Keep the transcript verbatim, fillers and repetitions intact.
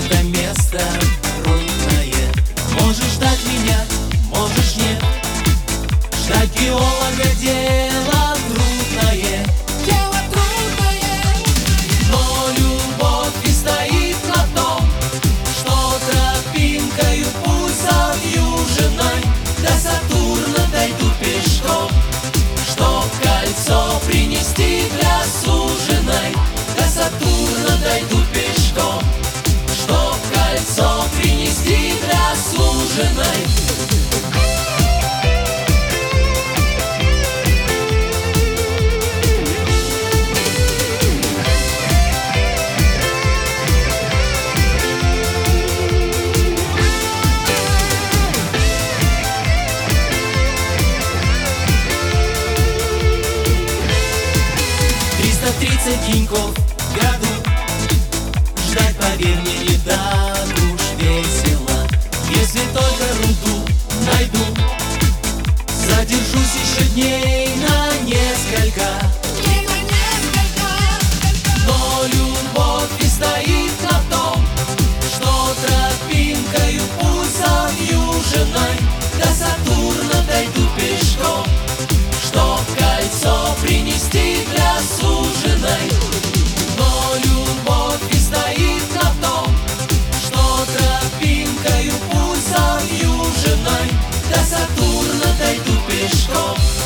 это место трудное. Можешь ждать меня, можешь нет. Ждать геолога — дело трудное. Дело трудное. Но любовь и стоит на том, что тропинкою путь завьюженной до Сатурна дойду пешком, чтоб кольцо принести для суженой. До Сатурна дойду пешком, чтоб кольцо принести для суженой. триста тридцать деньков в году. Ждать, поверь мне, не так уж весело. Если только руду найду, задержусь еще дней на несколько. Дней на несколько. Но любовь и стоит на том, что тропинкою путь завьюженной до Сатурна дойду пешком, чтоб кольцо принести для суженой. Но любовь и стоит на том, что тропинкою путь завьюженной до Сатурна дойду пешком,